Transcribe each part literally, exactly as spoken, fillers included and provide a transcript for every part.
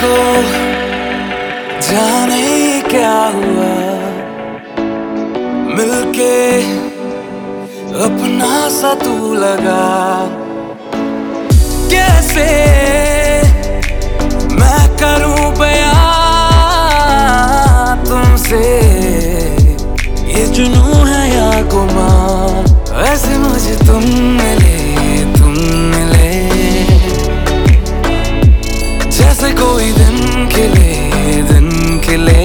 को जाने क्या हुआ, मिलके अपना सा तू लगा। कैसे मैं करूं बयां तुमसे, ये जुनून है या गुमान। ऐसे मुझे तुम मिले, तुम मिले, जैसे कोई दिन खिले, दिन खिले।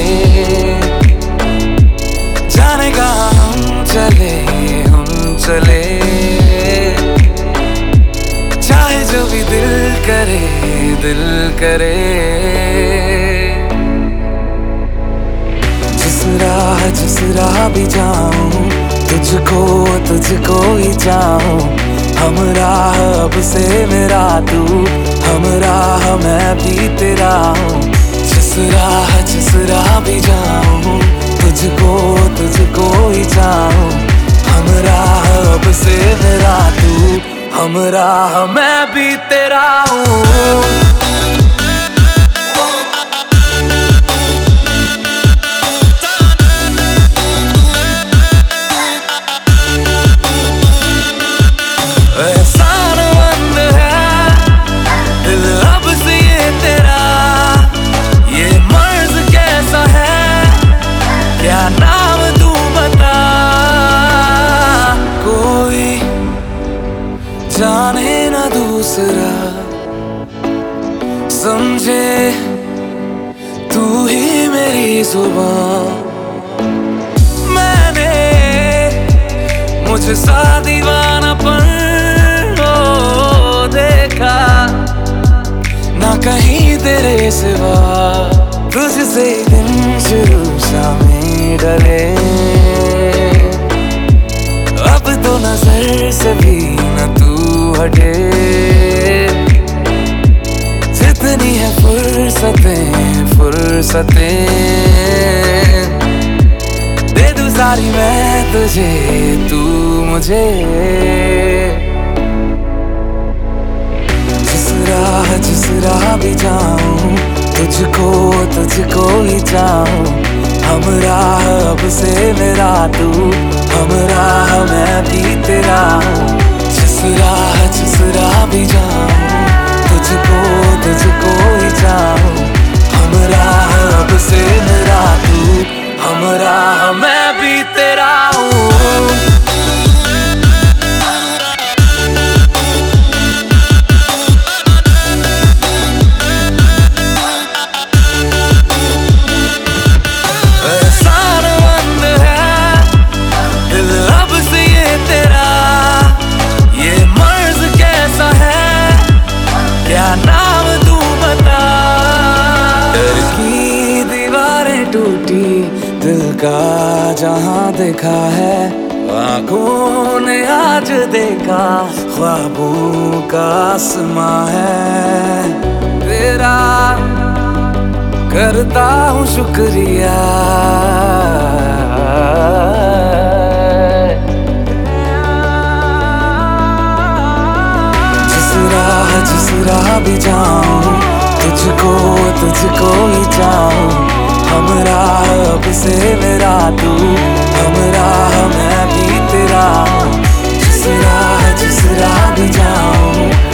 जाने कहाँ हम चले, हम चले, चाहे जो भी दिल करे, दिल करे। जिस राह जिस राह भी जाऊं, तुझको तुझको ही चाहूं। हम राह अब से मेरा तू, हम राह मैं भी तेरा हूँ। जिस राह जिस राह भी जाऊं, तुझको तुझको ही चाहूं। हम राह अब से मेरा तू, हम राह मैं भी तेरा हूँ। जाने ना दूसरा, समझे तू ही मेरी जुबान। मैंने मुझे सा दीवानापन देखा, ना कहीं तेरे सिवा। तुझसे दिन शुरू शामें डले, अब तो नजर से भी न तू हटे। जितनी है फुर्सतें फुर्सतें, दे दूं सारी मैं तुझे, तू मुझे। जिस राह जिस राह भी जाऊं, तुझको तुझको ही चाहूं। हम राह अब से मेरा तू, हम राह मैं भी तेरा हूँ। जिस राह जिस राह भी जाऊं, तुझको तुझको ही चाहूं। हम राह अब से मेरा तू, हम राह मैं भी तेरा हूँ। दिल का जहां देखा है, आँखों ने आज देखा। ख्वाबों का आसमां है तेरा, करता हूँ शुक्रिया। जिस राह जिस राह भी जाऊं, तुझको तुझको ही चाहूं। हम राह अब से मेरा तू, हम राह मैं भी तेरा हूँ। जिस राह जिस राह भी जाऊं,